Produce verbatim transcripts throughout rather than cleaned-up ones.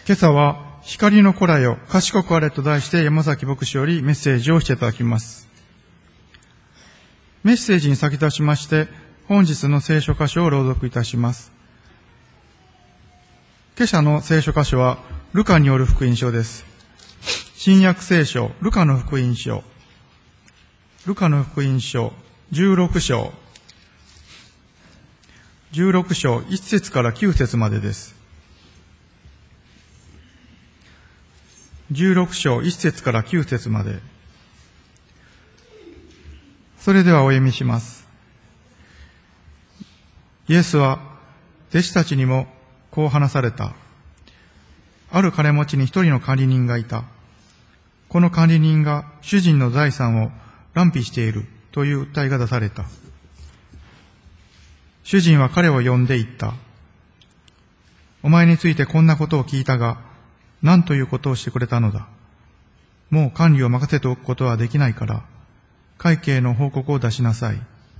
今朝は光の子らよ賢くあれと題して山崎牧師よりメッセージをしていただきます。メッセージに先立ちまして本日の聖書箇所を朗読いたします。今朝の聖書箇所はルカによる福音書です。新約聖書ルカの福音書ルカの福音書じゅうろく章じゅうろく章いち節からきゅう節までです。じゅうろく章いち節からきゅう節まで。それではお読みします。イエスは弟子たちにもこう話された。ある金持ちに一人の管理人がいた。この管理人が主人の財産を乱費しているという訴えが出された。主人は彼を呼んで言った。お前についてこんなことを聞いたが、何ということをしてくれたのだ。もう管理を任せておくことはできないから、会計の報告を出しなさい。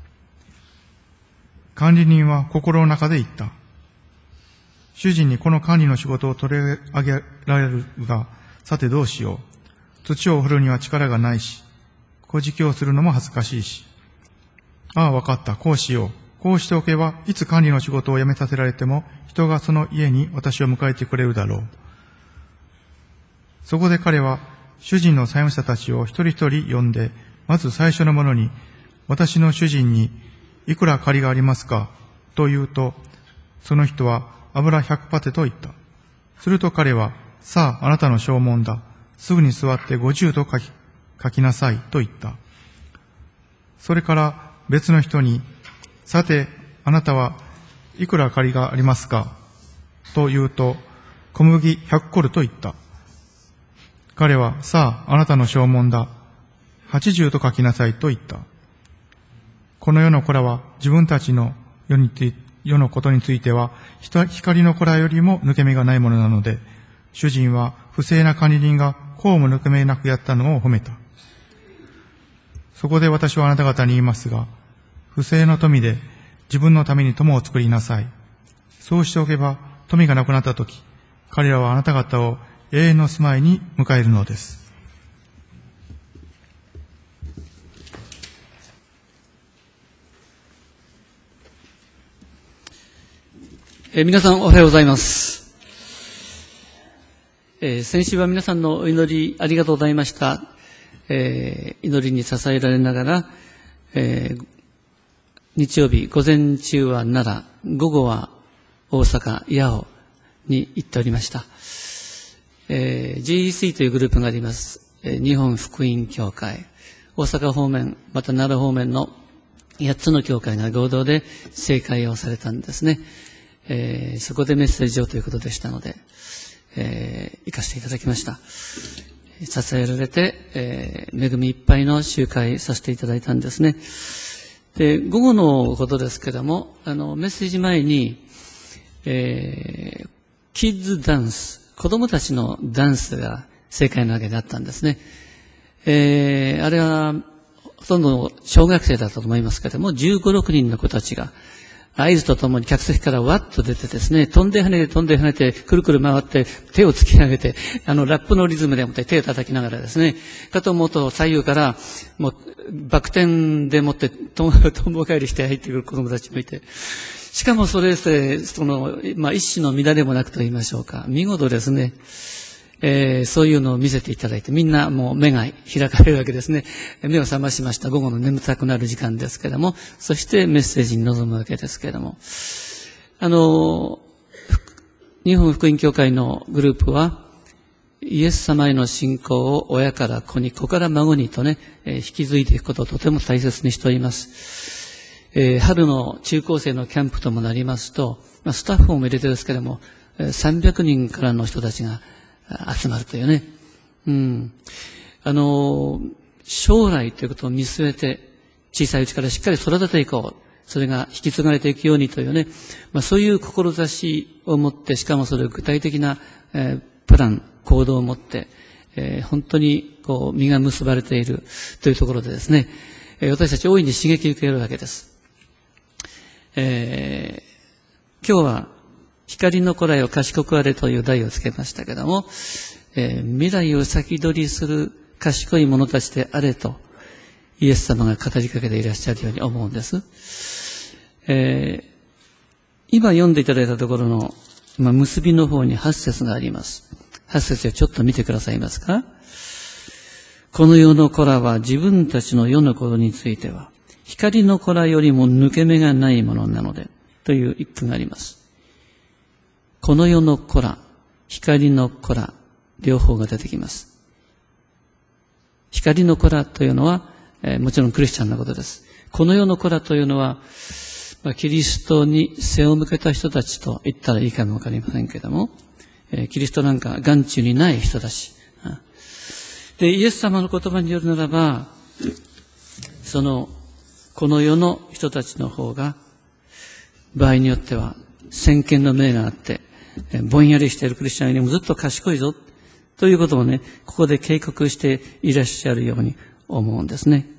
管理人は心の中で言った。主人にこの管理の仕事を取り上げられるが、さてどうしよう。土を振るには力がないし、小じをするのも恥ずかしいし。ああ、わかった。こうしよう。こうしておけば、いつ管理の仕事を辞めさせられても、人がその家に私を迎えてくれるだろう。そこで彼は、主人の債務者たちを一人一人呼んで、まず最初のものに、私の主人に、いくら借りがありますかと言うと、その人は油百パテと言った。すると彼は、さあ、あなたの証文だ。すぐに座って五十と書き、書きなさいと言った。それから別の人に、さて、あなたはいくら借りがありますかと言うと、小麦百コルと言った。彼は、さあ、あなたの証文だ。八十と書きなさいと言った。この世の子らは自分たちの世に世のことについては、光の子らよりも抜け目がないものなので、主人は不正な管理人がこうも抜け目なくやったのを褒めた。そこで私はあなた方に言いますが、不正の富で自分のために友を作りなさい。そうしておけば、富がなくなったとき、彼らはあなた方を永遠の住まいに迎えるのです。 えー、皆さんおはようございます。えー、先週は皆さんのお祈りありがとうございました。えー、祈りに支えられながら、えー、日曜日午前中は奈良、午後は大阪、八尾に行っておりました。えー、ジェイイーシー というグループがあります。えー、日本福音教会、大阪方面、また奈良方面のやっつの教会が合同で正会をされたんですね。えー、そこでメッセージをということでしたので、えー、行かせていただきました。支えられて、えー、恵みいっぱいの集会させていただいたんですね。で、午後のことですけども、あの、メッセージ前に、えー、キッズダンス、子供たちのダンスが正解なわけだったんですね。えー、あれは、ほとんど小学生だったと思いますけども、じゅうご、ろくにんの子たちが、合図とともに客席からわっと出てですね、飛んで跳ねて飛んで跳ねて、くるくる回って手を突き上げて、あの、ラップのリズムでもって手を叩きながらですね、かと思うと左右から、もう、バク転でもって、とんぼ返りして入ってくる子供たちもいて、しかもそれですね、その、まあ、一種の乱れもなくと言いましょうか。見事ですね。えー、そういうのを見せていただいて、みんなもう目が開かれるわけですね。目を覚ましました。午後の眠たくなる時間ですけれども、そしてメッセージに臨むわけですけれども。あの、日本福音教会のグループは、イエス様への信仰を親から子に、子から孫にとね、えー、引き継いでいくことをとても大切にしております。えー、春の中高生のキャンプともなりますと、まあ、スタッフも入れてですけれども、さんびゃくにんからの人たちが集まるというね。うん。あの、将来ということを見据えて、小さいうちからしっかり育てていこう。それが引き継がれていくようにというね。まあそういう志を持って、しかもそれを具体的な、えー、プラン、行動を持って、えー、本当にこう、実が結ばれているというところでですね、えー、私たち大いに刺激を受けるわけです。えー、今日は、 光の子らよ賢くあれという題をつけましたけども、えー、未来を先取りする賢い者たちであれと、イエス様が語りかけていらっしゃるように思うんです。えー、今読んでいただいたところの、まあ、結びの方にはち節があります。はち節をちょっと見てくださいますか。この世の子らは自分たちの世のことについては、光の子らよりも抜け目がないものなので、という一句があります。この世の子ら、光の子ら、両方が出てきます。光の子らというのは、えー、もちろんクリスチャンのことです。この世の子らというのは、まあ、キリストに背を向けた人たちと言ったらいいかもわかりませんけれども、えー、キリストなんか眼中にない人たち。で、イエス様の言葉によるならば、その、この世の人たちの方が、場合によっては、先見の明があって、ぼんやりしているクリスチャンよりもずっと賢いぞ、ということをね、ここで警告していらっしゃるように思うんですね。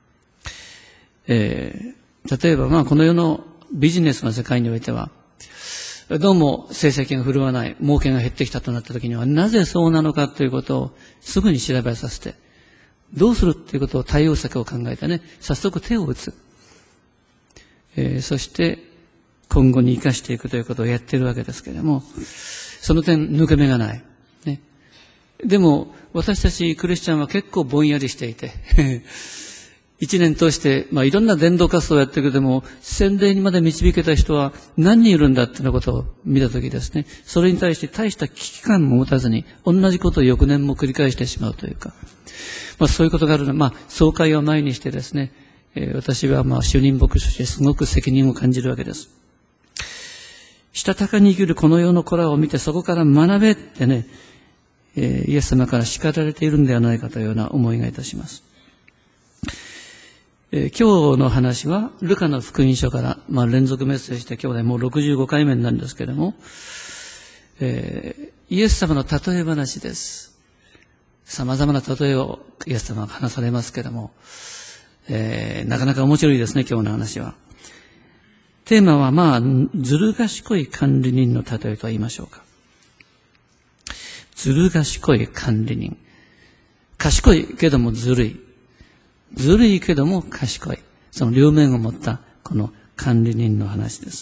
えー、例えば、まあ、この世のビジネスの世界においては、どうも成績が振るわない、儲けが減ってきたとなったときには、なぜそうなのかということをすぐに調べさせて、どうするということを対応策を考えてね、早速手を打つ。えー、そして、今後に生かしていくということをやっているわけですけれども、その点抜け目がない。ね、でも、私たちクリスチャンは結構ぼんやりしていて、一年通して、まあ、いろんな伝道活動をやっていくけども、洗礼にまで導けた人は何人いるんだっていうことを見たときですね、それに対して大した危機感も持たずに、同じことを翌年も繰り返してしまうというか、まあ、そういうことがあるので、まあ、総会を前にしてですね、えー、私はまあ、主任牧師としてすごく責任を感じるわけです。したたかに生きるこの世の子らを見て、そこから学べってね、えー、イエス様から叱られているんではないかというような思いがいたします。えー、今日の話は、ルカの福音書から、まあ、連続メッセージで今日でもうろくじゅうごかいめになるんですけれども、えー、イエス様の例え話です。様々な例えをイエス様が話されますけれども、えー、なかなか面白いですね、今日の話は。テーマは、まあ、ずる賢い管理人の例えと言いましょうか。ずる賢い管理人。賢いけどもずるい。ずるいけども賢い。その両面を持ったこの管理人の話です。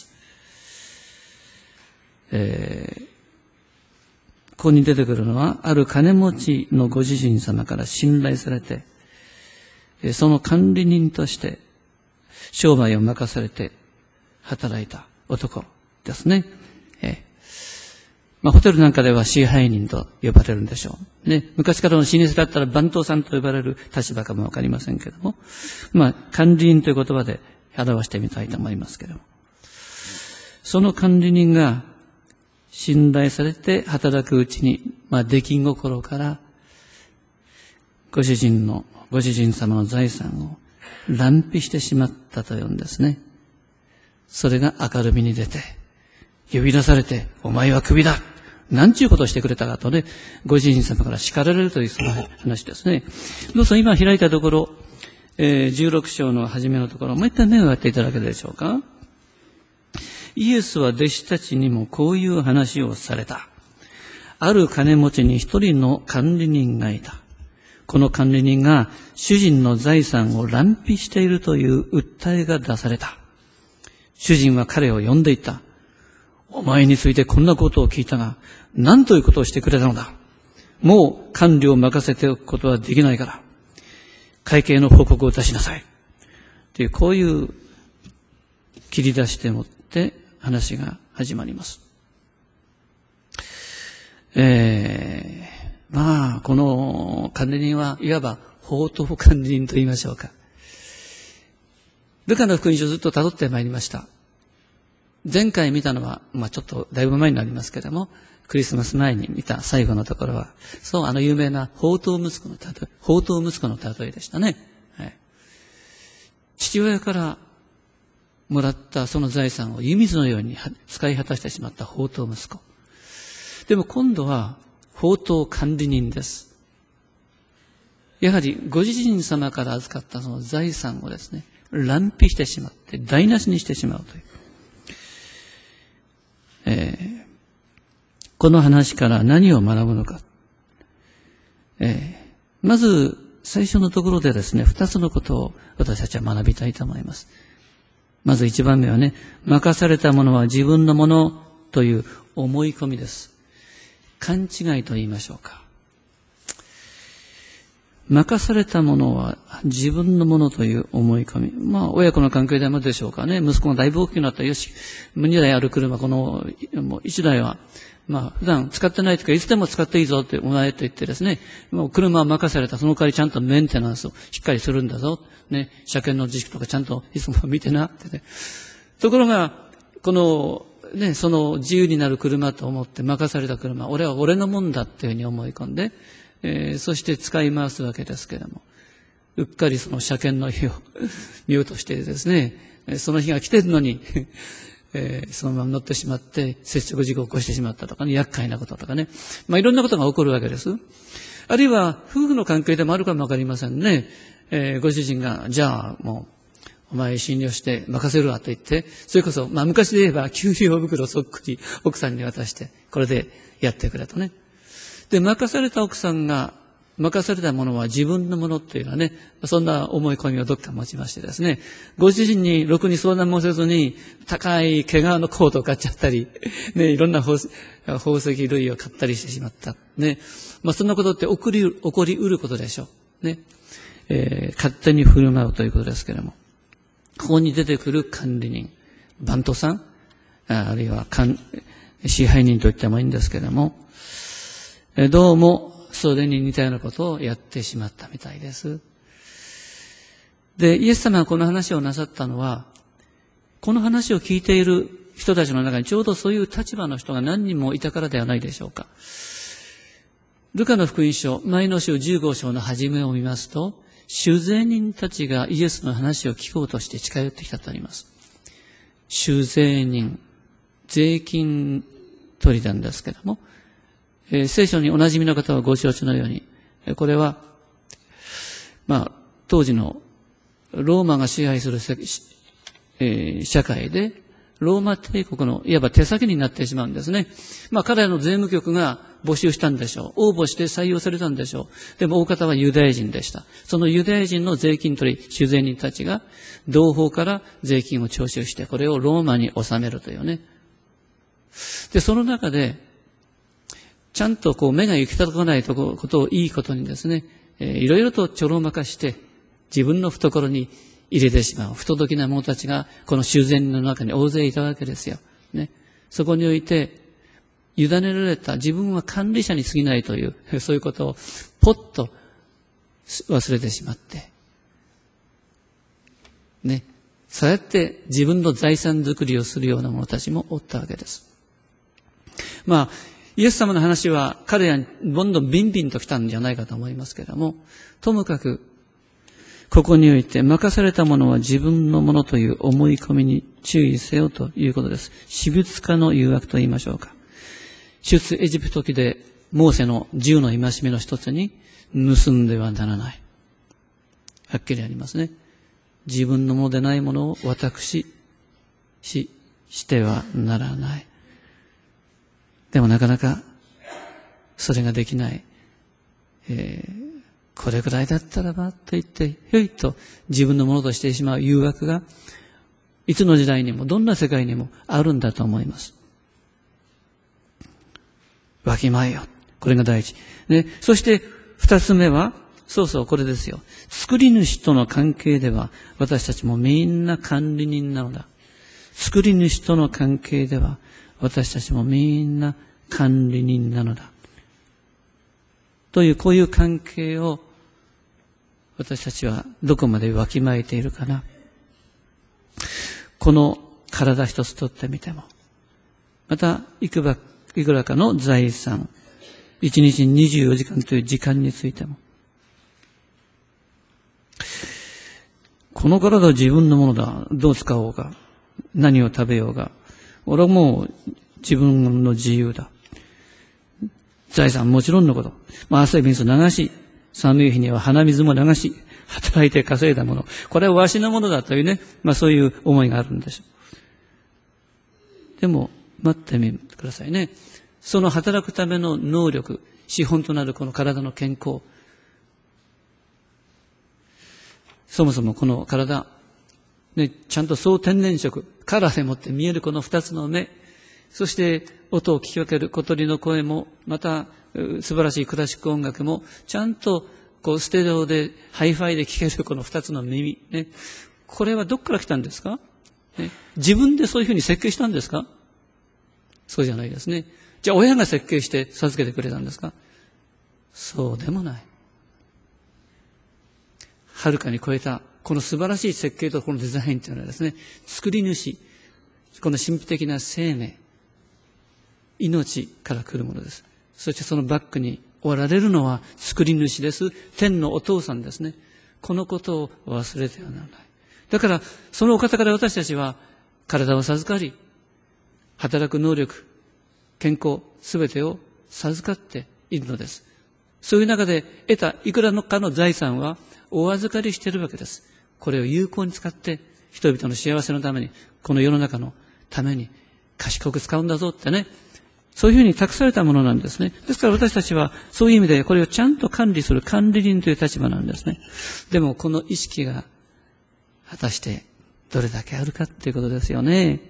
えー、ここに出てくるのは、ある金持ちのご主人様から信頼されて、その管理人として商売を任されて働いた男ですね。えーまあ、ホテルなんかでは支配人と呼ばれるんでしょう。ね。昔からの老舗だったら番頭さんと呼ばれる立場かもわかりませんけども。まあ、管理人という言葉で表してみたいと思いますけども。その管理人が信頼されて働くうちに、まあ、出来心から、ご主人の、ご主人様の財産を乱費してしまったというんですね。それが明るみに出て、呼び出されて、お前はクビだなんちゅうことをしてくれたかとね、ご主人様から叱られるというその話ですね。どうぞ今開いたところ、えー、じゅうろく章の初めのところ、もう一回目をやっていただけるでしょうか。イエスは弟子たちにもこういう話をされた。ある金持ちに一人の管理人がいた。この管理人が主人の財産を乱費しているという訴えが出された。主人は彼を呼んでいった。お前についてこんなことを聞いたが、何ということをしてくれたのだ。もう管理を任せておくことはできないから、会計の報告を出しなさい。という、こういう切り出しでもって話が始まります。えー、まあ、この管理人はいわば法等管理人と言いましょうか。ルカの福音書をずっと辿ってまいりました。前回見たのは、まあちょっとだいぶ前になりますけれども、クリスマス前に見た最後のところは、そう、あの有名な法等息子の例え、法等息子の例えでしたね。はい、父親からもらったその財産を湯水のように使い果たしてしまった法等息子。でも今度は法等管理人です。やはりご主人様から預かったその財産をですね、乱費してしまって台無しにしてしまうという。 えー、この話から何を学ぶのか。えー、まず、最初のところでですね、二つのことを私たちは学びたいと思います。まず一番目はね、任されたものは自分のものという思い込みです。勘違いと言いましょうか。任されたものは自分のものという思い込み。まあ、親子の関係でもでしょうかね。息子がだいぶ大きくなったら、よし、にだいある車、この、もういちだいは、まあ、普段使ってないというか、いつでも使っていいぞって、お前と言ってですね、もう車を任された、その代わりちゃんとメンテナンスをしっかりするんだぞ。ね、車検の時期とかちゃんといつも見てなってね。ところが、この、ね、その自由になる車と思って任された車、俺は俺のもんだっていうふうに思い込んで、えー、そして使い回すわけですけれども、うっかりその車検の日を見ようとしてですね、その日が来てるのに、えー、そのまま乗ってしまって接触事故を起こしてしまったとかね、厄介なこととかね、まあいろんなことが起こるわけです。あるいは夫婦の関係でもあるかもわかりませんね。えー、ご主人がじゃあもうお前信用して任せるわと言って、それこそまあ昔で言えば給料袋そっくり奥さんに渡してこれでやってくれとね。で、任された奥さんが、任されたものは自分のものっていうのはね、そんな思い込みをどっか持ちましてですね、ご主人にろくに相談もせずに、高い毛皮のコートを買っちゃったり、ね、いろんな宝石類を買ったりしてしまった。ね。まあそんなことって起こり、起こりうることでしょう。ね。えー、勝手に振る舞うということですけれども、ここに出てくる管理人、番頭さん、あるいは支配人と言ってもいいんですけれども、どうもそれに似たようなことをやってしまったみたいです。で、イエス様がこの話をなさったのは、この話を聞いている人たちの中にちょうどそういう立場の人が何人もいたからではないでしょうか。ルカの福音書、前の週じゅうご章の始めを見ますと、主税人たちがイエスの話を聞こうとして近寄ってきたとあります。主税人、税金取りなんですけども、えー、聖書にお馴染みの方はご承知のように、これは、まあ、当時のローマが支配する、えー、社会で、ローマ帝国のいわば手先になってしまうんですね。まあ、彼らの税務局が募集したんでしょう。応募して採用されたんでしょう。でも大方はユダヤ人でした。そのユダヤ人の税金取り、主税人たちが、同胞から税金を徴収して、これをローマに納めるというね。で、その中で、ちゃんとこう目が行き届かないとこことをいいことにですね、えー、いろいろとちょろまかして自分の懐に入れてしまう不届きな者たちがこの修繕の中に大勢いたわけですよ。ね。そこにおいて委ねられた自分は管理者に過ぎないというそういうことをポッと忘れてしまって、ね。そうやって自分の財産作りをするような者たちもおったわけです。まあイエス様の話は彼らにどんどんビンビンと来たんじゃないかと思いますけれども、ともかくここにおいて任されたものは自分のものという思い込みに注意せよということです。私物化の誘惑と言いましょうか。出エジプト記でモーセの十の戒めの一つに盗んではならない。はっきりありますね。自分のものでないものを私し、してはならない。でもなかなかそれができない。えー、これくらいだったらばと言って、ひょいと自分のものとしてしまう誘惑が、いつの時代にもどんな世界にもあるんだと思います。わきまえよ。これが第一。ね、そして二つ目は、そうそうこれですよ。作り主との関係では私たちもみんな管理人なのだ。作り主との関係では私たちもみんな管理人なのだ。という、こういう関係を私たちはどこまでわきまえているかな。この体一つとってみても、またいくら、いくらかの財産、一日ににじゅうよじかんという時間についても、この体は自分のものだ。どう使おうか。何を食べようが。俺はもう自分の自由だ。財産もちろんのこと。まあ、汗水流し、寒い日には鼻水も流し、働いて稼いだもの。これはわしのものだというね、まあそういう思いがあるんでしょう。でも、 待ってみてくださいね。その働くための能力、資本となるこの体の健康。そもそもこの体、ね、ちゃんと総天然色、カラーでもって見えるこの二つの目、そして音を聞き分ける小鳥の声も、また素晴らしいクラシック音楽も、ちゃんとこうステレオでハイファイで聞けるこの二つの耳、ね、これはどこから来たんですか、ね、自分でそういうふうに設計したんですか？そうじゃないですね。じゃあ親が設計して授けてくれたんですか？そうでもない。はるかに超えたこの素晴らしい設計とこのデザインというのはですね、作り主、この神秘的な生命、命から来るものです。そしてそのバックにおられるのは作り主です。天のお父さんですね。このことを忘れてはならない。だからそのお方から私たちは体を授かり、働く能力、健康、すべてを授かっているのです。そういう中で得たいくらのかの財産はお預かりしているわけです。これを有効に使って人々の幸せのために、この世の中のために賢く使うんだぞってね、そういうふうに託されたものなんですね。ですから私たちはそういう意味でこれをちゃんと管理する管理人という立場なんですね。でもこの意識が果たしてどれだけあるかっていうことですよね。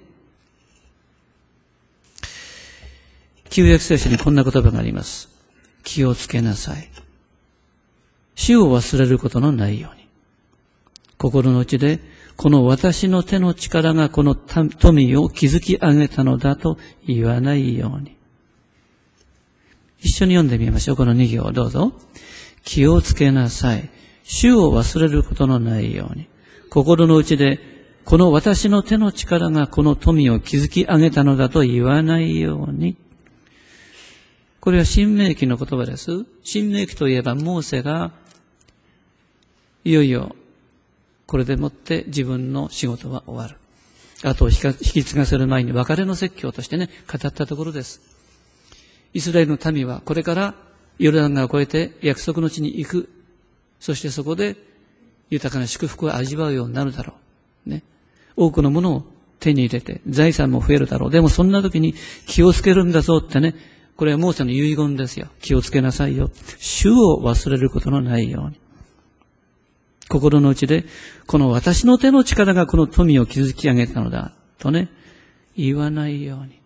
旧約聖書にこんな言葉があります。気をつけなさい。主を忘れることのないように。心の内で、この私の手の力がこの富を築き上げたのだと言わないように。一緒に読んでみましょう。この二行をどうぞ。気をつけなさい。主を忘れることのないように。心の内で、この私の手の力がこの富を築き上げたのだと言わないように。これは新明記の言葉です。新明記といえばモーセがいよいよこれでもって自分の仕事は終わる。あとを引き継がせる前に別れの説教としてね、語ったところです。イスラエルの民はこれからヨルダン川を越えて約束の地に行く。そしてそこで豊かな祝福を味わうようになるだろう。ね。多くのものを手に入れて財産も増えるだろう。でもそんな時に気をつけるんだぞってね、これはモーセの遺言ですよ。気をつけなさいよ。主を忘れることのないように。心の内で、この私の手の力がこの富を築き上げたのだ。とね、言わないように。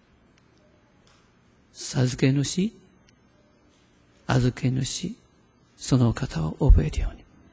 授け主、預け主、その方を覚えるよ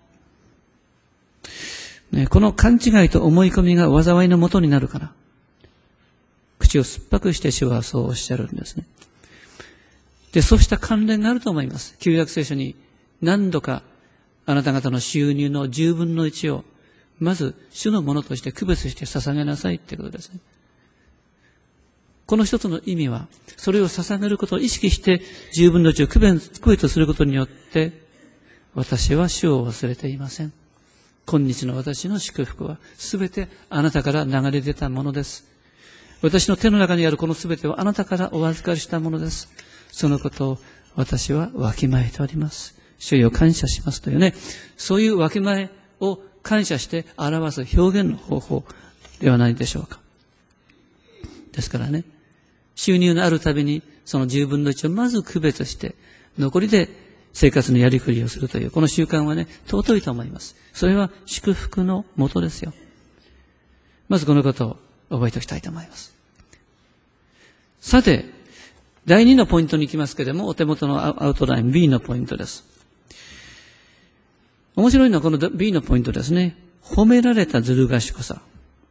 うに。ね、この勘違いと思い込みが災いのもとになるから。口を酸っぱくして主はそうおっしゃるんですね。で、そうした関連があると思います。旧約聖書に何度かあなた方の収入の十分の一をまず主のものとして区別して捧げなさいってことですね。この一つの意味は、それを捧げることを意識して十分の一を区別することによって、私は主を忘れていません。今日の私の祝福はすべてあなたから流れ出たものです。私の手の中にあるこのすべてをあなたからお預かりしたものです。そのことを私はわきまえております。主よ感謝しますというね、そういうわきまえを感謝して表す表現の方法ではないでしょうか。ですからね、収入のあるたびにその十分の一をまず区別して、残りで生活のやりくりをするという、この習慣はね、尊いと思います。それは祝福のもとですよ。まずこのことを覚えておきたいと思います。さて、第二のポイントに行きますけれども、お手元のアウトライン B のポイントです。面白いのはこの B のポイントですね。褒められたずる賢さ。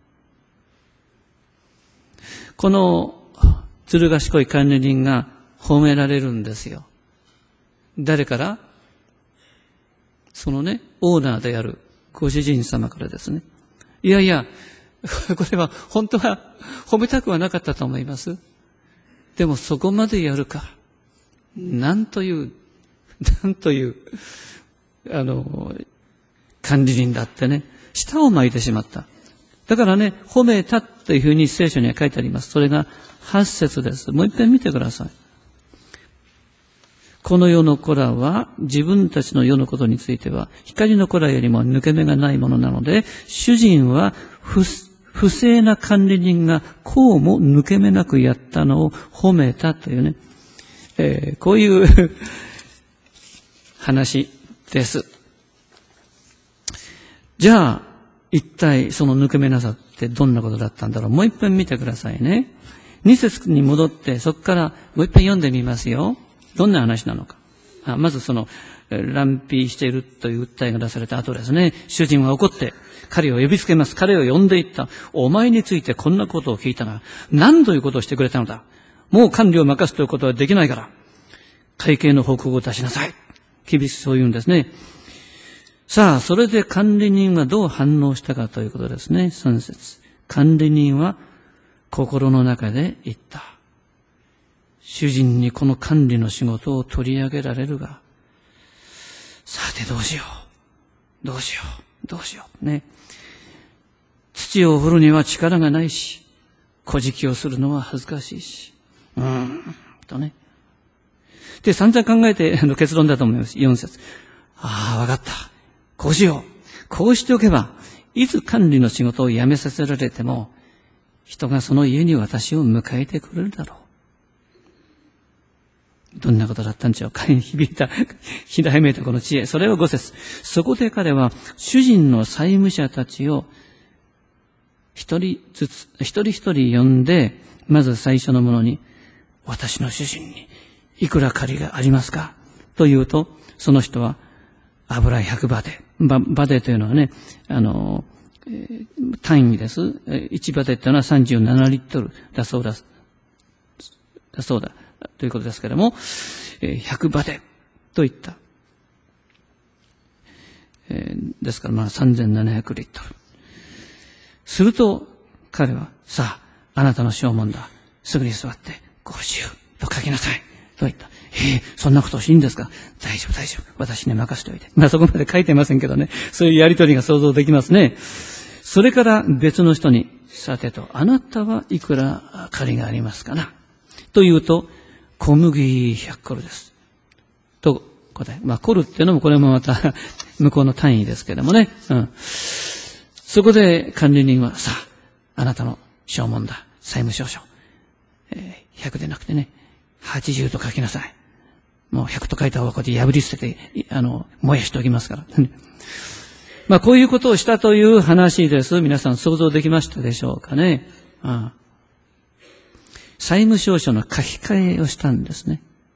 このずる賢い管理人が褒められるんですよ。誰から？そのね、オーナーであるご主人様からですね。いやいや、これは本当は褒めたくはなかったと思います。でもそこまでやるか。なんという、なんという、あの、管理人だってね、舌を巻いてしまった。だからね、褒めたというふうに聖書には書いてあります。それがはち節です。もう一遍見てください。この世の子らは自分たちの世のことについては光の子らよりも抜け目がないものなので、主人は不不正な管理人がこうも抜け目なくやったのを褒めたというね、えー、こういう話です。じゃあ、一体その抜け目なさってどんなことだったんだろう。もう一遍見てくださいね。二節に戻って、そこからもう一遍読んでみますよ。どんな話なのか。あまずその、乱否しているという訴えが出された後ですね、主人は怒って、彼を呼びつけます。彼を呼んでいった。お前についてこんなことを聞いたが、何ということをしてくれたのだ。もう管理を任すということはできないから、会計の報告を出しなさい。厳しくそう言うんですね。さあ、それで管理人はどう反応したかということですね。さん節。管理人は心の中で言った。主人にこの管理の仕事を取り上げられるが、さてどうしよう。どうしよう。どうしよう。ね。土を掘るには力がないし、小敷をするのは恥ずかしいし。うーん、とね。で、散々考えての結論だと思います。よん節。ああ、わかった。こうしよう。こうしておけば、いつ管理の仕事を辞めさせられても、人がその家に私を迎えてくれるだろう。どんなことだったんでしょうか。響いた、ひらめいたこの知恵。それをご節。そこで彼は、主人の債務者たちを、一人ずつ、一人一人呼んで、まず最初のものに、私の主人に、いくら借りがありますかと言うと、その人は、油ひゃくバデ。バ, バデというのはね、あの、えー、単位です。いちバデというのはさんじゅうななリットルだそうだ、だそうだ、ということですけれども、えー、ひゃくバデと言った。えー、ですからまあさんぜんななひゃくリットル。すると、彼は、さあ、あなたの証文だ。すぐに座って、ごじゅうと書きなさい。と言った。ええ、そんなことをしいいんですか？大丈夫、大丈夫。私に任せておいて。まあそこまで書いてませんけどね。そういうやりとりが想像できますね。それから別の人に、さてと、あなたはいくら借りがありますかな？と言うと、小麦ひゃくコルです。と答え。まあコルっていうのもこれもまた向こうの単位ですけどもね。うん。そこで管理人は、さあ、あなたの証文だ。債務証書。えー、ひゃくでなくてね、はちじゅうと書きなさい。もうひゃくと書いた方がこれで破り捨てて、あの、燃やしておきますから。まあこういうことをしたという話です。皆さん想像できましたでしょうかね。ああ、債務証書の書き換えをしたんですね。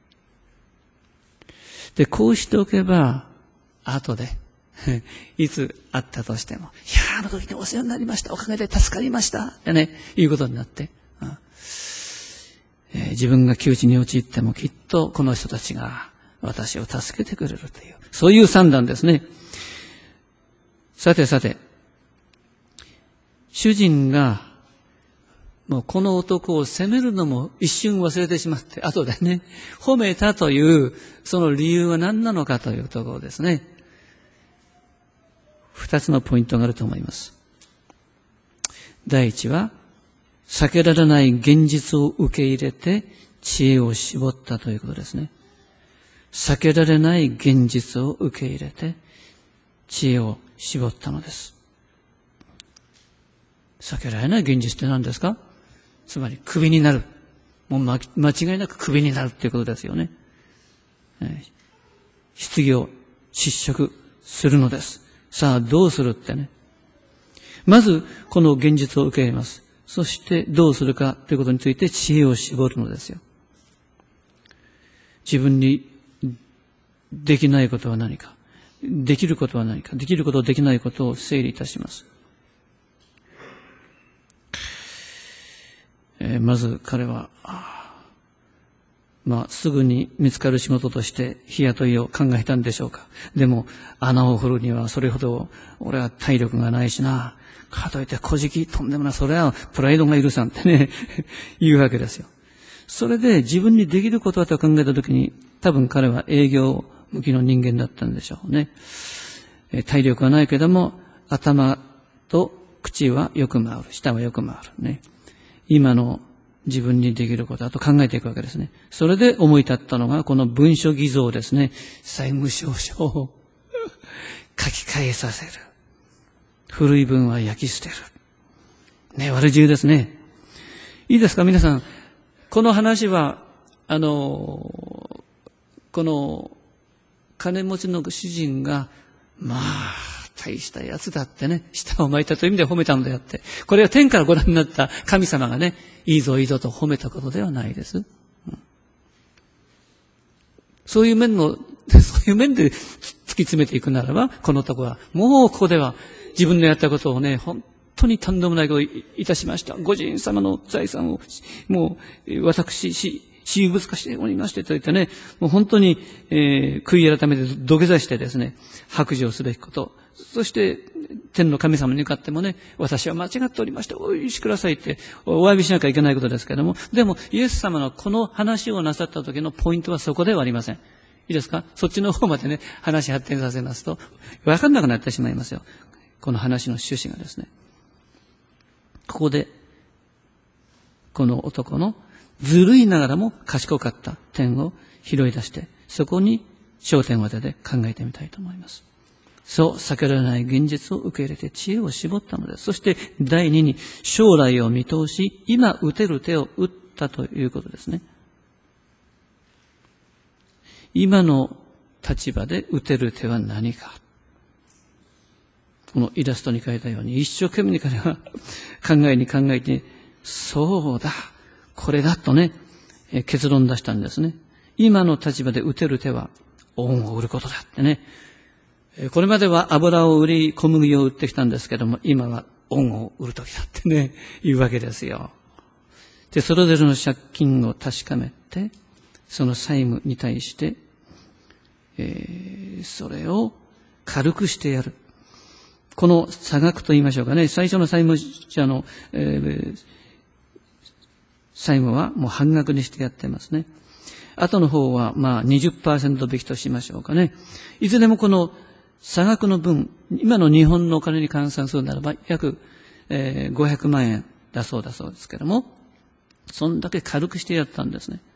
で、こうしておけば、後で、いつ会ったとしても、いやー、あの時にお世話になりました。おかげで助かりました。ってね、いうことになって。ああ、えー、自分が窮地に陥ってもきっとこの人たちが私を助けてくれるという、そういう算段ですね。さてさて、主人がもうこの男を責めるのも一瞬忘れてしまって、後でね、褒めたというその理由は何なのかというところですね。二つのポイントがあると思います。第一は、避けられない現実を受け入れて知恵を絞ったということですね。避けられない現実を受け入れて知恵を絞ったのです。避けられない現実って何ですか？つまりクビになる。もう間違いなくクビになるということですよね。失業、失職するのです。さあどうするってね。まずこの現実を受け入れます。そしてどうするかということについて知恵を絞るのですよ。自分にできないことは何か、できることは何か、できることできないことを整理いたします。えー、まず彼は、まあ、すぐに見つかる仕事として日雇いを考えたんでしょうか。でも穴を掘るにはそれほど俺は体力がないしな。かといって小敷とんでもない、それはプライドが許さんってね言うわけですよ。それで自分にできることはと考えたときに、多分彼は営業向きの人間だったんでしょうね。え体力はないけども頭と口はよく回る、舌はよく回るね。今の自分にできることだと考えていくわけですね。それで思い立ったのがこの文書偽造ですね。債務証書を書き換えさせる。古い文は焼き捨てる。 ね、悪知恵ですね。いいですか、皆さん。この話は、あの、この、金持ちの主人が、まあ、大したやつだってね、舌を巻いたという意味で褒めたのであって、これは天からご覧になった神様がね、いいぞいいぞと褒めたことではないです。うん、そういう面の、そういう面で突き詰めていくならば、この男は、もうここでは自分のやったことをね、本当にとんでもないことをいたしました。ご人様の財産を、もう、私、し、私有物化しておりましてと言ってね、もう本当に、えー、悔い改めて土下座してですね、白状すべきこと。そして、天の神様に向かってもね、私は間違っておりまして、お許しくださいって、お詫びしなきゃいけないことですけれども、でも、イエス様のこの話をなさった時のポイントはそこではありません。いいですか？そっちの方までね、話発展させますと、わかんなくなってしまいますよ。この話の趣旨がですね。ここで、この男のずるいながらも賢かった点を拾い出して、そこに焦点を当てて考えてみたいと思います。そう、避けられない現実を受け入れて知恵を絞ったのです。そして第二に、将来を見通し、今打てる手を打ったということですね。今の立場で打てる手は何か。このイラストに書いたように、一生懸命に彼は考えに考えて、そうだ、これだとね、結論出したんですね。今の立場で打てる手は、恩を売ることだってね。これまでは油を売り、小麦を売ってきたんですけども、今は恩を売るときだってね、言うわけですよ。で、それぞれの借金を確かめて、その債務に対して、えー、それを軽くしてやる。この差額と言いましょうかね、最初の債務者の、えー、債務はもう半額にしてやってますね。後の方はまあ にじゅっパーセント 引きとしましょうかね。いずれもこの差額の分、今の日本のお金に換算するならば約、えー、ごひゃくまんえんだそうだそうですけども、そんだけ軽くしてやったんですね。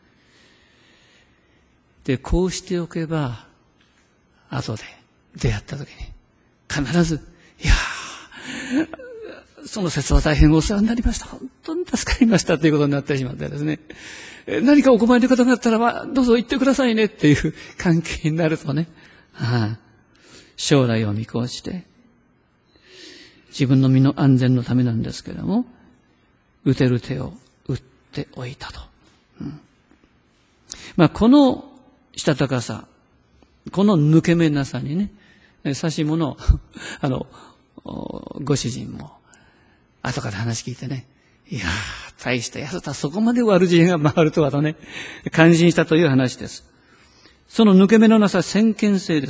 で、こうしておけば、後で出会った時に必ず、いやー、その説は大変お世話になりました。本当に助かりましたということになってしまってですね。何かお困りの方があったら、まあ、どうぞ言ってくださいねっていう関係になるとね、はあ、将来を見越して、自分の身の安全のためなんですけれども、打てる手を打っておいたと。うん、まあ、このしたたかさ、この抜け目なさにね、指し物、あの、ご主人も、後から話聞いてね、いやー、大したやつだ、そこまで悪知恵が回るとはとね、感心したという話です。その抜け目のなさ、先見性です。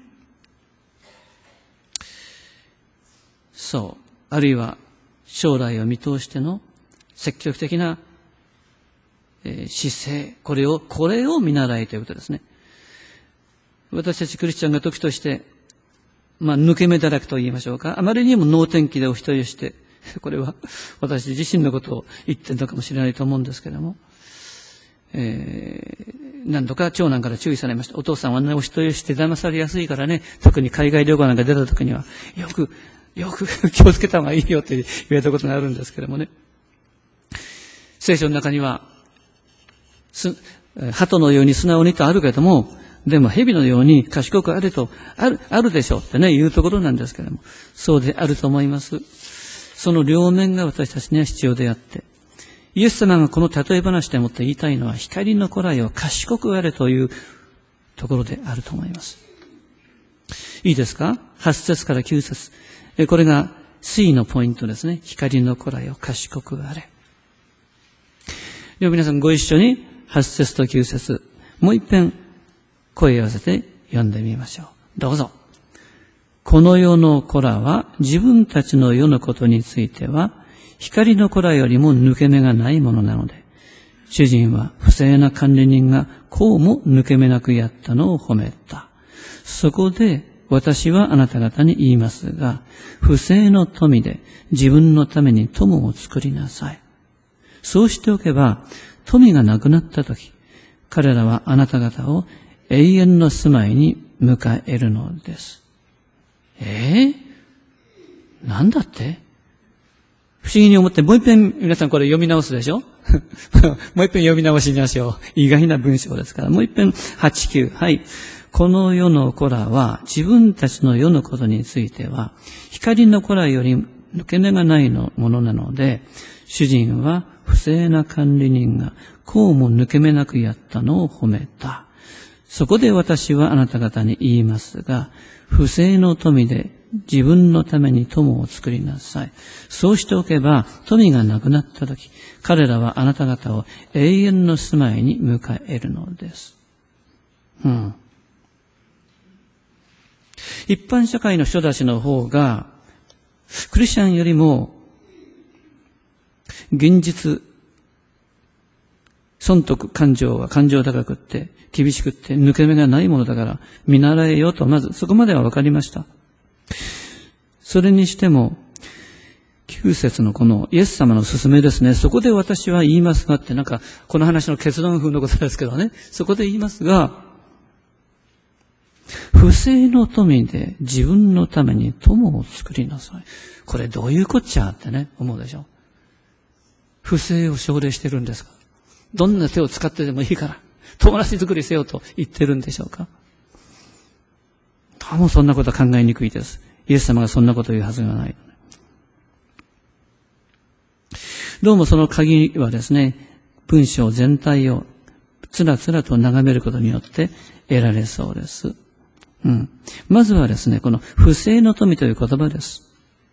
そう。あるいは、将来を見通しての積極的な、えー、姿勢、これを、これを見習いということですね。私たちクリスチャンが時として、まあ、抜け目だらけと言いましょうか。あまりにも能天気でお人よして、これは私自身のことを言ってるのかもしれないと思うんですけれども、えー、何度か長男から注意されました。お父さんはね、お人よして騙されやすいからね、特に海外旅行なんか出た時には、よく、よく気をつけた方がいいよって言われたことがあるんですけれどもね。聖書の中には、す、鳩のように素直にとあるけれども、でも蛇のように賢くあれと、ある、あるでしょうってね、言うところなんですけれども、そうであると思います。その両面が私たちには必要であって、イエス様がこの例え話でもって言いたいのは、光の子らよ賢くあれというところであると思います。いいですか？はち節からきゅう節。これが C のポイントですね。光の子らよ賢くあれ。では皆さんご一緒にはち節ときゅう節、もう一遍声を合わせて読んでみましょう。どうぞ。この世の子らは自分たちの世のことについては光の子らよりも抜け目がないものなので、主人は不正な管理人がこうも抜け目なくやったのを褒めた。そこで私はあなた方に言いますが、不正の富で自分のために友を作りなさい。そうしておけば、富がなくなったとき、彼らはあなた方を永遠の住まいに迎えるのです。えー、なんだって不思議に思って、もう一遍皆さんこれ読み直すでしょもう一遍読み直しましょう。意外な文章ですから。もう一遍、はち、きゅう。はい。この世の子らは、自分たちの世のことについては、光の子らより抜け目がないのものなので、主人は不正な管理人が、こうも抜け目なくやったのを褒めた。そこで私はあなた方に言いますが、不正の富で自分のために友を作りなさい。そうしておけば、富がなくなったとき、彼らはあなた方を永遠の住まいに迎えるのです。うん。一般社会の人たちの方が、クリスチャンよりも、現実、損得感情は感情高くって、厳しくって、抜け目がないものだから、見習えよと、まずそこまでは分かりました。それにしても、きゅう節のこのイエス様の勧めですね。そこで私は言いますがって、なんか、この話の結論風のことですけどね。そこで言いますが、不正の富で自分のために友を作りなさい。これどういうこっちゃってね、思うでしょ。不正を奨励してるんですか？どんな手を使ってでもいいから、友達作りせよと言ってるんでしょうか？どうもそんなことは考えにくいです。イエス様がそんなことを言うはずがない。どうもその鍵はですね、文章全体をつらつらと眺めることによって得られそうです。うん。まずはですね、この不正の富という言葉です。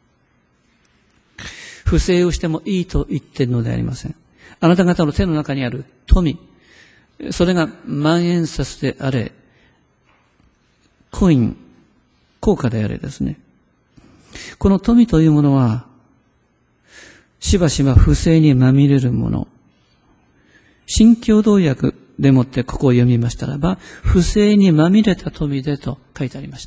不正をしてもいいと言っているのではありません。あなた方の手の中にある富、それが万円札であれ、コイン、硬貨であれですね。この富というものは、しばしば不正にまみれるもの。新共同訳でもってここを読みましたらば、不正にまみれた富でと書いてありました。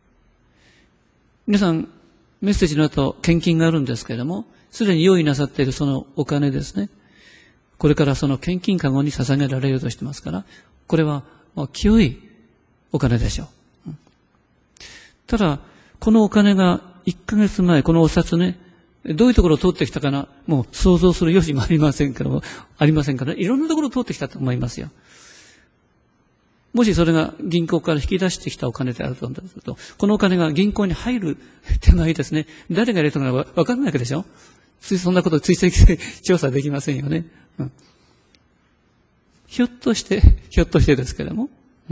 皆さん、メッセージの後、献金があるんですけれども、すでに用意なさっているそのお金ですね。これからその献金かごに捧げられるとしてますから、これは清いお金でしょう。ただ、このお金がいっかげつまえ、このお札ね、どういうところを通ってきたかな、もう想像する余地もありませんから、ありませんから、いろんなところを通ってきたと思いますよ。もしそれが銀行から引き出してきたお金であるとすると、このお金が銀行に入る手前ですね、誰が入れたのかわからないわけでしょ。そんなこと追跡調査できませんよね。うん、ひょっとして、ひょっとしてですけれども、うん、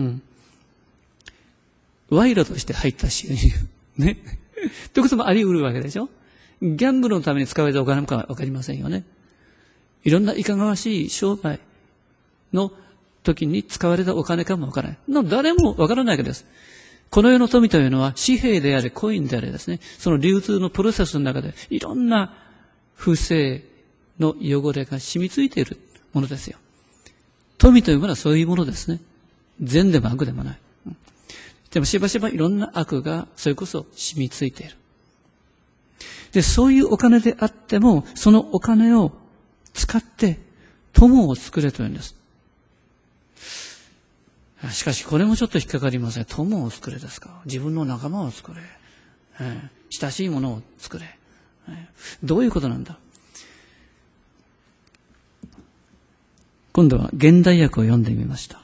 賄賂として入った収入。ね。ということもあり得るわけでしょ。ギャンブルのために使われたお金かわかりませんよね。いろんないかがわしい商売の時に使われたお金かもわからない。の誰もわからないわけです。この世の富というのは紙幣であれ、コインであれですね、その流通のプロセスの中でいろんな不正の汚れが染みついているものですよ。富というものはそういうものですね。善でも悪でもない。でもしばしばいろんな悪がそれこそ染みついている。で、そういうお金であっても、そのお金を使って友を作れというんです。しかしこれもちょっと引っかかりません。友を作れですか。自分の仲間を作れ。えー、親しいものを作れ。えー、どういうことなんだ。今度は現代訳を読んでみました。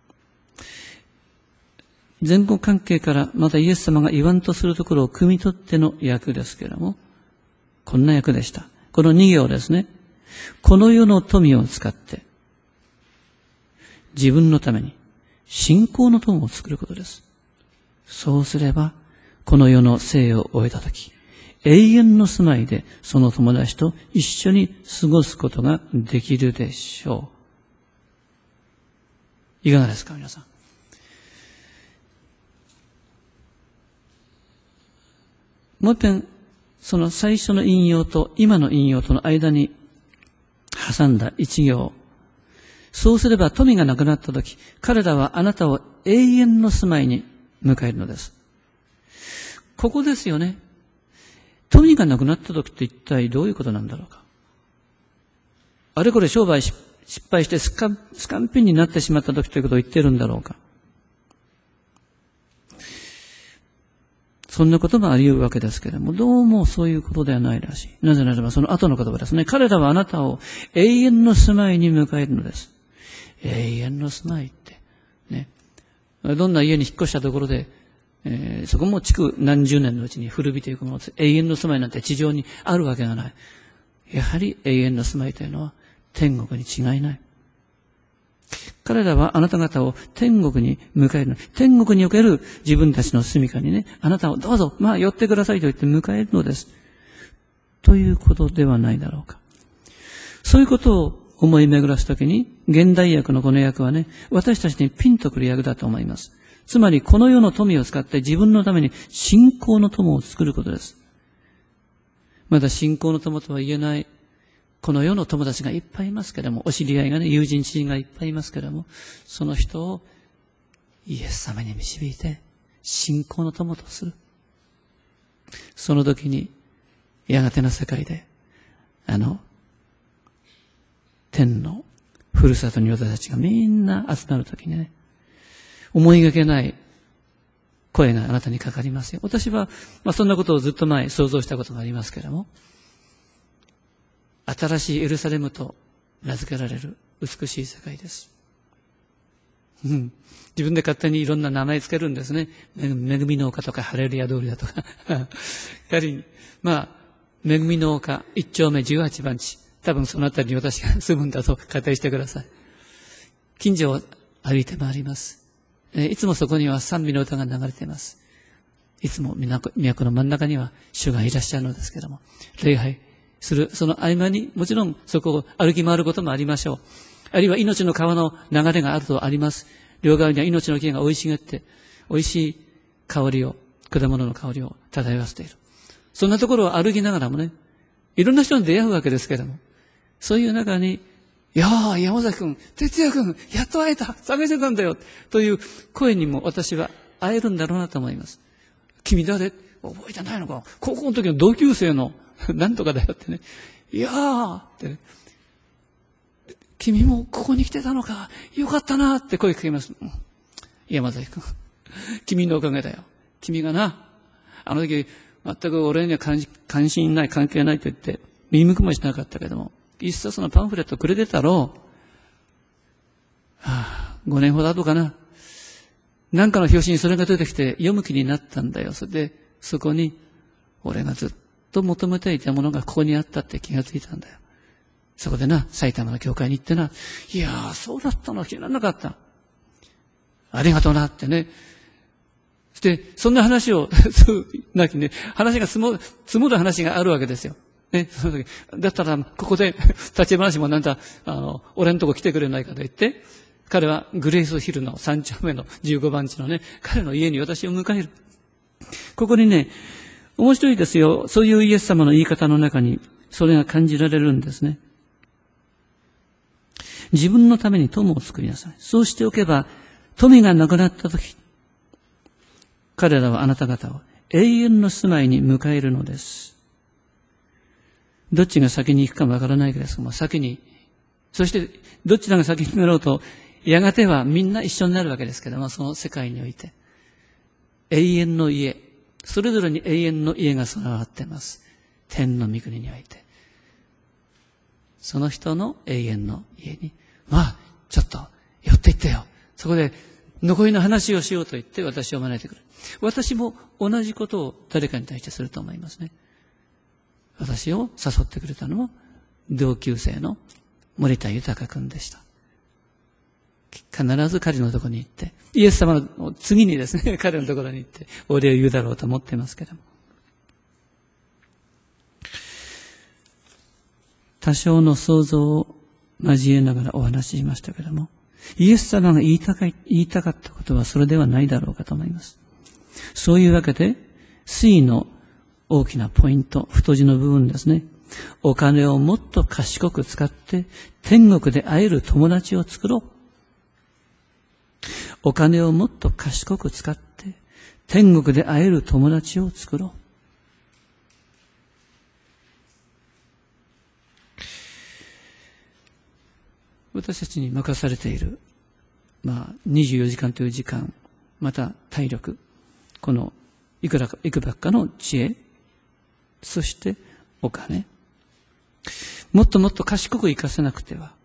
前後関係からまたイエス様が言わんとするところを汲み取っての訳ですけれども、こんな訳でした。このに行ですね。この世の富を使って自分のために信仰の友を作ることです。そうすればこの世の生を終えたとき、永遠の住まいでその友達と一緒に過ごすことができるでしょう。いかがですか皆さん。もう一遍、その最初の引用と今の引用との間に挟んだ一行。そうすれば富がなくなったとき、彼らはあなたを永遠の住まいに迎えるのです。ここですよね。富がなくなったときって一体どういうことなんだろうか。あれこれ商売失敗してスカン、スカンピンになってしまったときということを言ってるんだろうか。 そんなこともあり得るわけですけれども、どうもそういうことではないらしい。なぜならばその後の言葉ですね。彼らはあなたを永遠の住まいに迎えるのです。永遠の住まいって。ね。どんな家に引っ越したところで、えー、そこも築何十年のうちに古びていくものです。永遠の住まいなんて地上にあるわけがない。やはり永遠の住まいというのは天国に違いない。彼らはあなた方を天国に迎えるの。天国における自分たちの住処にね、あなたをどうぞ、まあ寄ってくださいと言って迎えるのです。ということではないだろうか。そういうことを思い巡らすときに、現代訳のこの訳はね、私たちにピンとくる訳だと思います。つまり、この世の富を使って自分のために信仰の友を作ることです。まだ信仰の友とは言えない、この世の友達がいっぱいいますけれども、お知り合いがね、友人知人がいっぱいいますけれども、その人をイエス様に導いて、信仰の友とする。その時に、やがての世界で、あの、天のふるさとに私たちがみんな集まる時にね、思いがけない声があなたにかかりますよ。私は、まあそんなことをずっと前想像したことがありますけれども、新しいエルサレムと名付けられる美しい世界です。うん、自分で勝手にいろんな名前つけるんですね。恵みの丘とかハレルヤ通りだとか。やはり、まあ、恵みの丘一丁目十八番地。多分そのあたりに私が住むんだと仮定してください。近所を歩いて回ります。えいつもそこには賛美の歌が流れています。いつも都の真ん中には主がいらっしゃるのですけれども、礼拝するその合間にもちろんそこを歩き回ることもありましょう。あるいは命の川の流れがあるとあります。両側には命の木が生い茂って、美味しい香りを、果物の香りを漂わせている。そんなところを歩きながらもね、いろんな人に出会うわけですけれども、そういう中に、いやー、山崎くん、哲也くん、やっと会えた、探してたんだよ、という声にも私は会えるんだろうなと思います。君誰？覚えてないのか？高校の時の同級生の、なんとかだよってね。いやーってね。君もここに来てたのか、よかったなって声かけます。うん、山崎くん、君のおかげだよ。君がな、あの時、全く俺には関心ない、関係ないと言って、見向くもしなかったけども、一冊のパンフレットくれてたろう。はあ、ごねんほど後かな。なんかの表紙にそれが出てきて読む気になったんだよ。それで、そこに、俺がずっと求めていたものがここにあったって気がついたんだよ。そこでな、埼玉の教会に行ってな、いやー、そうだったの、知らなかった。ありがとうなってね。そして、そんな話を、なきね、話が積もる、積もる話があるわけですよ。ね、その時だったら、ここで、立ち話もなんだ、あの、俺のとこ来てくれないかと言って、彼はグレースヒルの三丁目のじゅうごばん地のね、彼の家に私を迎える。ここにね、面白いですよ。そういうイエス様の言い方の中に、それが感じられるんですね。自分のために友を作りなさい。そうしておけば、富がなくなったとき、彼らはあなた方を永遠の住まいに迎えるのです。どっちが先に行くかもわからないけれども、先に、そしてどちらが先になろうと、やがてはみんな一緒になるわけですけども、その世界において。永遠の家、それぞれに永遠の家が備わっています。天の御国において。その人の永遠の家に、まあ、ちょっと寄って行ってよ。そこで残りの話をしようと言って私を招いてくる。私も同じことを誰かに対してすると思いますね。私を誘ってくれたのは同級生の森田豊君でした。必ず彼のところに行って、イエス様の次にですね、彼のところに行ってお礼を言うだろうと思っていますけれども。多少の想像を交えながらお話ししましたけれども、イエス様が言いたか、言いたかったことはそれではないだろうかと思います。そういうわけで、水の大きなポイント、太字の部分ですね。お金をもっと賢く使って天国で会える友達を作ろう。お金をもっと賢く使って天国で会える友達を作ろう。私たちに任されている、まあ、にじゅうよじかんという時間、また体力、このいくらか、いくばっかの知恵、そしてお金。もっともっと賢く生かせなくては。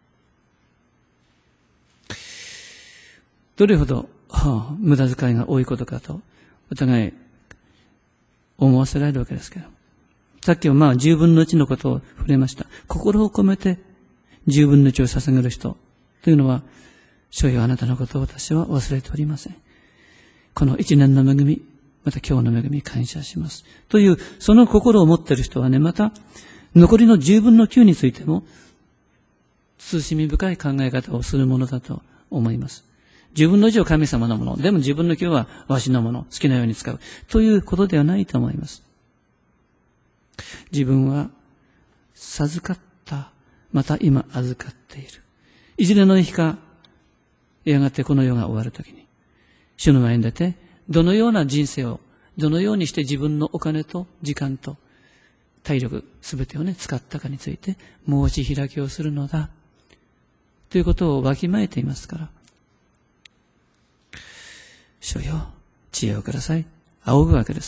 どれほど、はあ、無駄遣いが多いことかと、お互い思わせられるわけですけど。さっきはまあ十分の一のことを触れました。心を込めて十分の一を捧げる人というのは、主よあなたのことを私は忘れておりません。この一年の恵み、また今日の恵み感謝します。という、その心を持っている人はね、また、残りの十分の九についても、慎み深い考え方をするものだと思います。十分の一は神様のもの。でも自分の九はわしのもの。好きなように使う。ということではないと思います。自分は授かった。また今預かっている。いずれの日か、やがてこの世が終わるときに、主の前に出て、どのような人生を、どのようにして自分のお金と時間と体力すべてをね、使ったかについて申し開きをするのだ。ということをわきまえていますから。主よ、知恵をください。仰ぐわけです。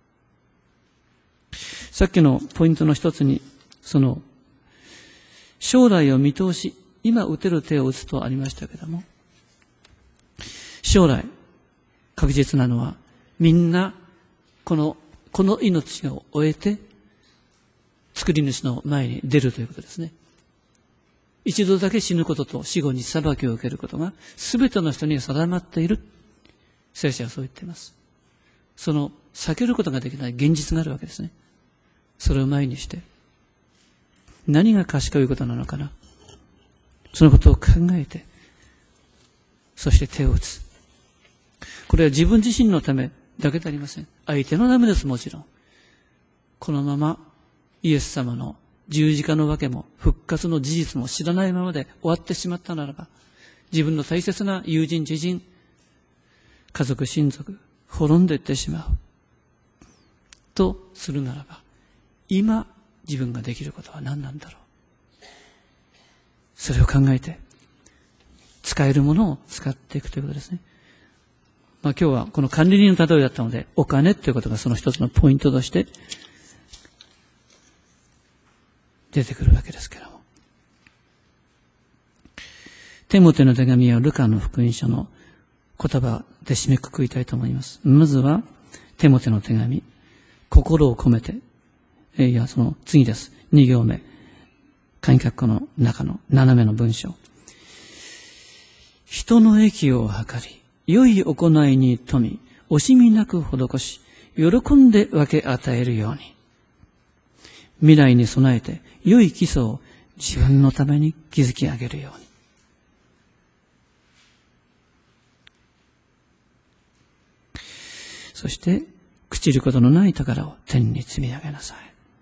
さっきのポイントの一つに、その、将来を見通し、今打てる手を打つとありましたけれども、将来、確実なのは、みんな、この、この命を終えて、作り主の前に出るということですね。一度だけ死ぬことと死後に裁きを受けることが、すべての人に定まっている。聖書はそう言っています。その、避けることができない現実があるわけですね。それを前にして、何が賢いことなのかな。そのことを考えて、そして手を打つ。これは自分自身のためだけでありません。相手のためです、もちろん。このままイエス様の十字架のわけも復活の事実も知らないままで終わってしまったならば、自分の大切な友人、知人、家族、親族、滅んでいってしまう。とするならば、今自分ができることは何なんだろう。それを考えて、使えるものを使っていくということですね。まあ今日はこの管理人の例えだったので、お金ということがその一つのポイントとして出てくるわけですけれども。テモテの手紙はルカの福音書の言葉で締めくくりたいと思います。まずは、テモテの手紙、心を込めて、いや、その次です。二行目。簡易括弧の中の斜めの文章。人の益を図り、良い行いに富み、惜しみなく施し、喜んで分け与えるように。未来に備えて、良い基礎を自分のために築き上げるように。そして、朽ちることのない宝を天に積み上げなさ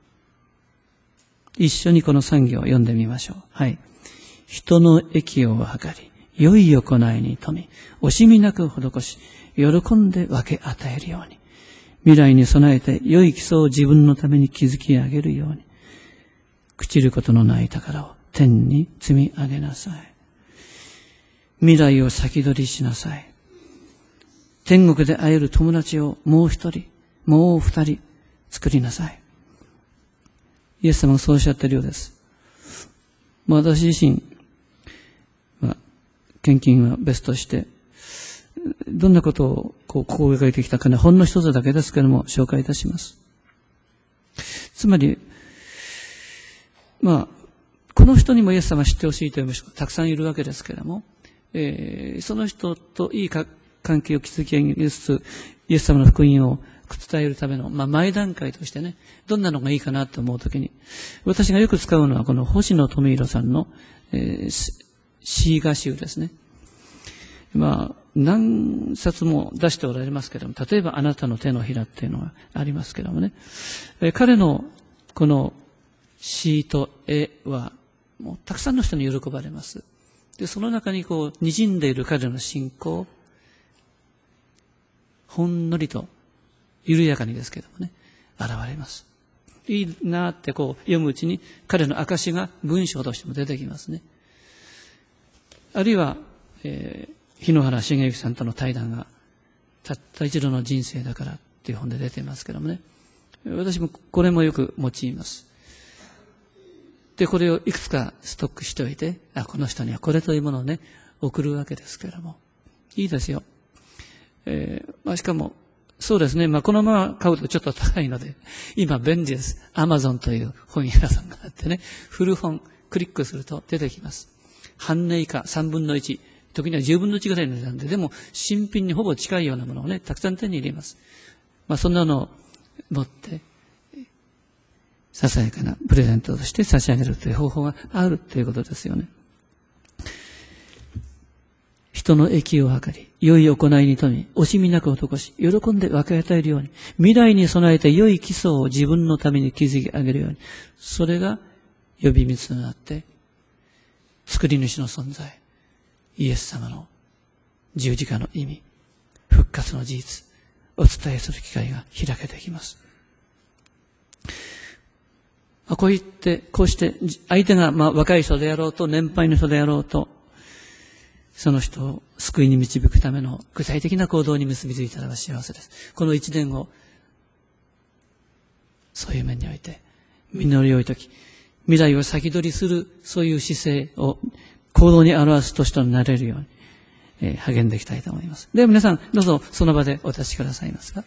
い。一緒にこの産業を読んでみましょう。はい。人の益を図り、良い行いに富み、惜しみなく施し、喜んで分け与えるように。未来に備えて良い基礎を自分のために築き上げるように。朽ちることのない宝を天に積み上げなさい。未来を先取りしなさい。天国で会える友達をもう一人、もう二人作りなさい。イエス様がそうおっしゃっているようです。私自身、まあ、献金は別として、どんなことをこう心がけてきたかね、ほんの一つだけですけれども、紹介いたします。つまり、まあ、この人にもイエス様知ってほしいという人がたくさんいるわけですけれども、えー、その人といい関係を築き上げつつ、イエス様の福音を伝えるための、まあ、前段階としてね、どんなのがいいかなと思うときに、私がよく使うのはこの星野富弘さんの、えー、詩画集ですね。まあ、何冊も出しておられますけれども、例えばあなたの手のひらっていうのがありますけれどもね、えー、彼のこの詩と絵は、もうたくさんの人に喜ばれます。で、その中にこう、滲んでいる彼の信仰、ほんのりと、緩やかにですけどもね、現れます。いいなってこう、読むうちに、彼の証が文章としても出てきますね。あるいは、えー、日野原茂之さんとの対談が、たった一度の人生だからっていう本で出ていますけどもね。私もこれもよく用います。で、これをいくつかストックしておいて、あ、この人にはこれというものをね、送るわけですけれども。いいですよ。えー、まあしかも、そうですね。まあこのまま買うとちょっと高いので、今便利です。アマゾンという本屋さんがあってね、古本クリックすると出てきます。半値以下さんぶんのいち、時にはじゅうぶんのいちぐらいの値段で、でも新品にほぼ近いようなものをね、たくさん手に入れます。まあそんなのを持って、ささやかなプレゼントとして差し上げるという方法があるということですよね。人の益を図り、良い行いに富み、惜しみなく施し、喜んで分け与えるように、未来に備えて良い基礎を自分のために築き上げるように、それが呼び水となって、作り主の存在、イエス様の十字架の意味、復活の事実、お伝えする機会が開けてきます。こう言って、こうして、相手がまあ若い人であろうと、年配の人であろうと、その人を救いに導くための具体的な行動に結びついたらば幸せです。この一年を、そういう面において、実り良いとき、未来を先取りする、そういう姿勢を行動に表す年となれるように、えー、励んでいきたいと思います。では皆さん、どうぞその場でお立ちくださいますか。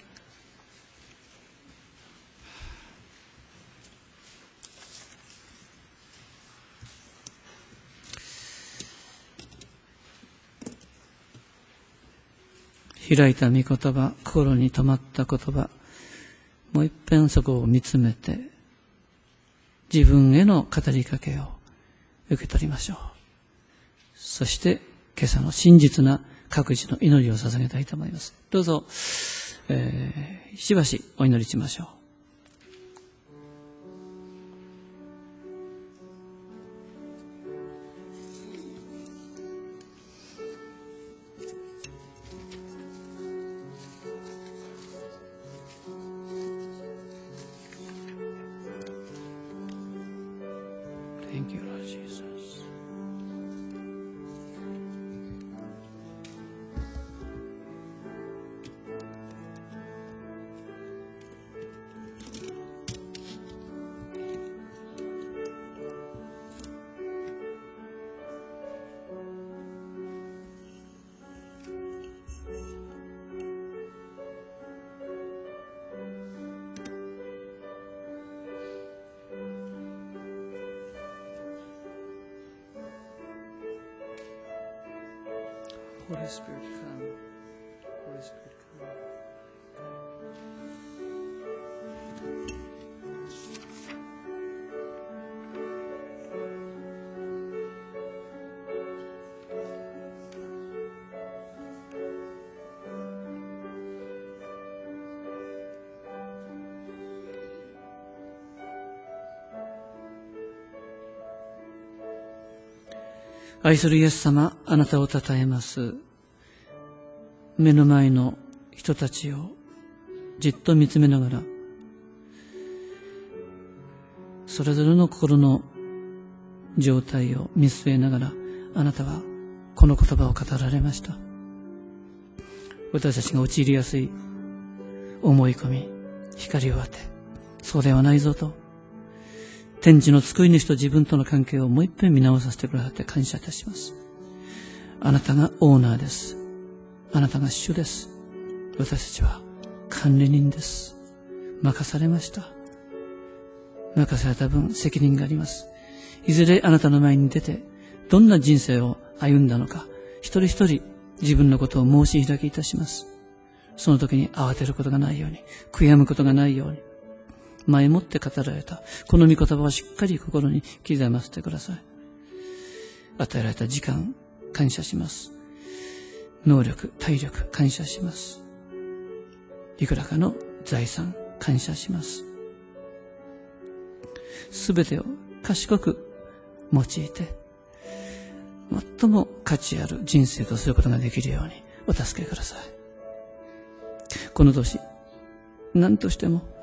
開いた御言葉、心に留まった言葉、もう一遍そこを見つめて、自分への語りかけを受け取りましょう。そして、今朝の真実な各自の祈りを捧げたいと思います。どうぞ、えー、しばしお祈りしましょう。Thank you, Lord Jesus. ホリースピリット come. Holy Spirit come. 愛するイエス様、あなたを称えます。目の前の人たちをじっと見つめながら、それぞれの心の状態を見据えながら、あなたはこの言葉を語られました。私たちが陥りやすい思い込み、光を当て、そうではないぞと、天地の救い主と自分との関係をもう一遍見直させてくださって感謝いたします。あなたがオーナーです。あなたが主です。私たちは管理人です。任されました。任された分責任があります。いずれあなたの前に出て、どんな人生を歩んだのか、一人一人自分のことを申し開きいたします。その時に慌てることがないように、悔やむことがないように、前もって語られた、この御言葉をしっかり心に刻ませてください。与えられた時間、感謝します。能力、体力、感謝します。いくらかの財産、感謝します。すべてを賢く用いて、最も価値ある人生とすることができるようにお助けください。この年、何としても、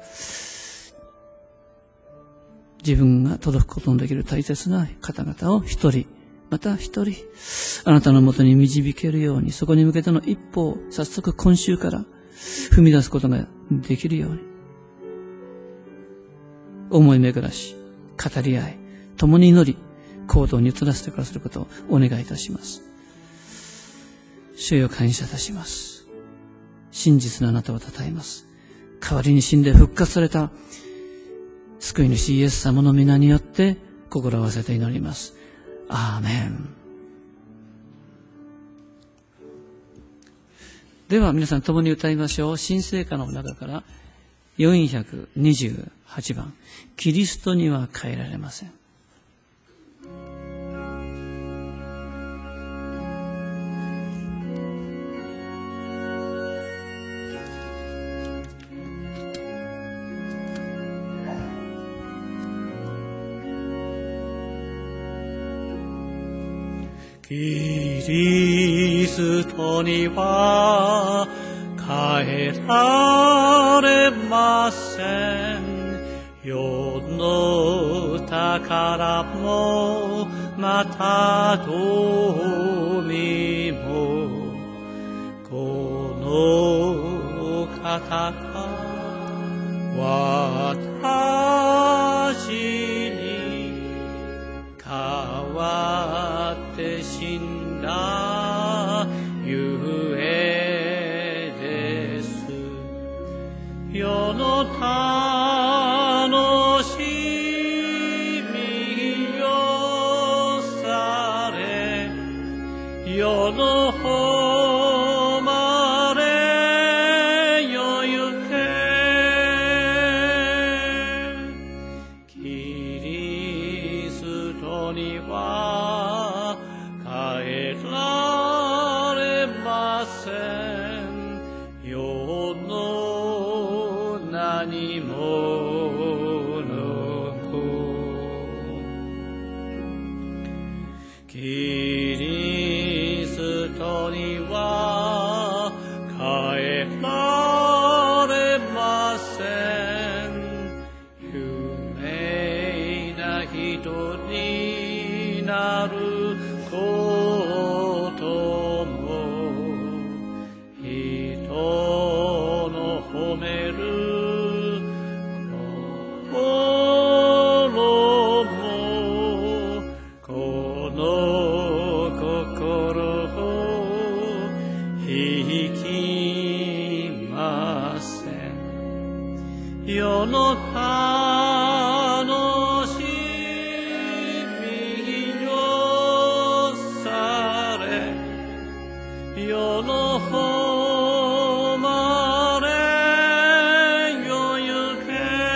自分が届くことのできる大切な方々を一人、また一人、あなたのもとに導けるように、そこに向けての一歩を早速今週から踏み出すことができるように、思い巡らし、語り合い、共に祈り、行動に移らせてくださることをお願いいたします。主よ、感謝いたします。真実のあなたを称えます。代わりに死んで復活された救い主イエス様の皆によって心を合わせて祈ります。アーメン。では皆さん共に歌いましょう。新聖歌の中からよんひゃくにじゅうはちばん、キリストには変えられません。 キリストには変えられません。世の宝もまた富もこの方が私に代わって死んだゆえです。世の楽しみよされ、世の誉れよゆけ。キリストには変えられません。世の何者もキリストには変えられません。有名な人になることも、人の褒める心も、この心を引きません。世の楽しみよされ、世の誉れよゆけ。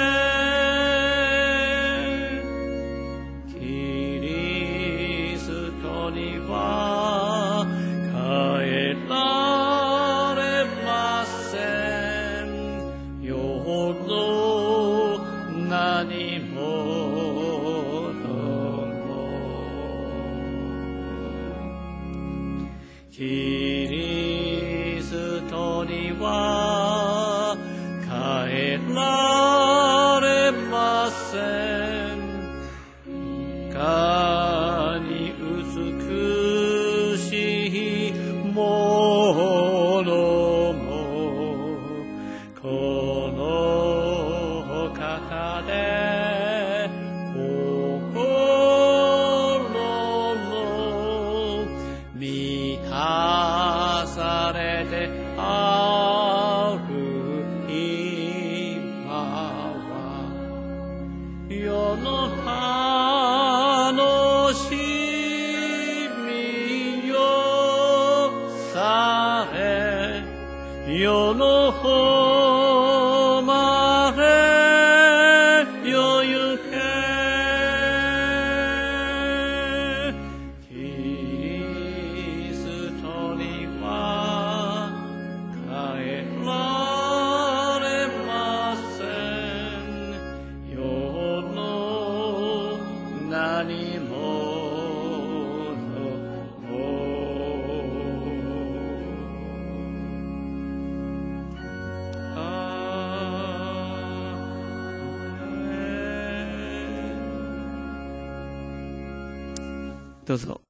キリストには変えられません。世の何者もキリストには変えられません。いかに美しいものもこの方で心も満たされてある今は、世の楽しみよされ、世の誉れよゆけ。キリストには変えられません。世の何者もアーメン。 どうぞ。